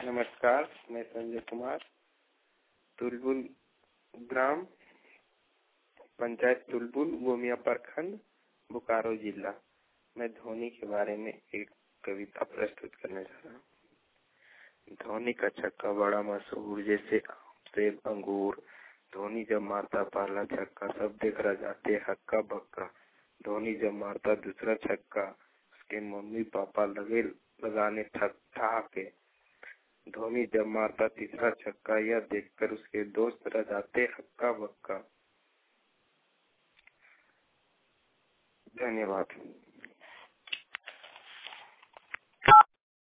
नमस्कार, मैं संजय कुमार, तुलबुल ग्राम, पंचायत तुलबुल, गोमिया प्रखंड, बोकारो जिला। मैं धोनी के बारे में एक कविता प्रस्तुत करने जा रहा हूँ। धोनी का छक्का बड़ा मशहूर, जैसे सेब अंगूर। धोनी जब मारता पहला छक्का, सब देख रह जाते हक्का बक्का। धोनी जब मारता दूसरा छक्का, उसके मम्मी पापा लगे लगाने ठहाके। धोनी जब मारता तीसरा छक्का, यह देखकर उसके दोस्त रह जाते हक्का बक्का। धन्यवाद।